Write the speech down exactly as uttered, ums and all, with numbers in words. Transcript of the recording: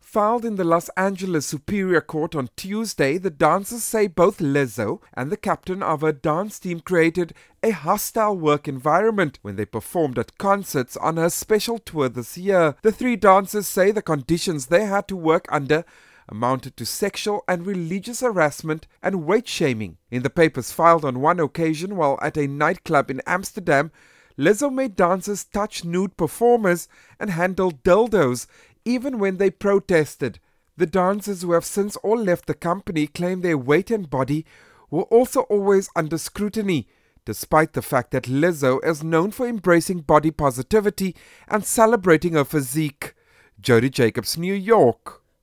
Filed in the Los Angeles Superior Court on Tuesday, the dancers say both Lizzo and the captain of her dance team created a hostile work environment when they performed at concerts on her special tour this year. The three dancers say the conditions they had to work under amounted to sexual and religious harassment and weight shaming. In the papers filed on one occasion while at a nightclub in Amsterdam, Lizzo made dancers touch nude performers and handle dildos even when they protested. The dancers, who have since all left the company, claim their weight and body were also always under scrutiny, despite the fact that Lizzo is known for embracing body positivity and celebrating her physique. Jody Jacobs, New York.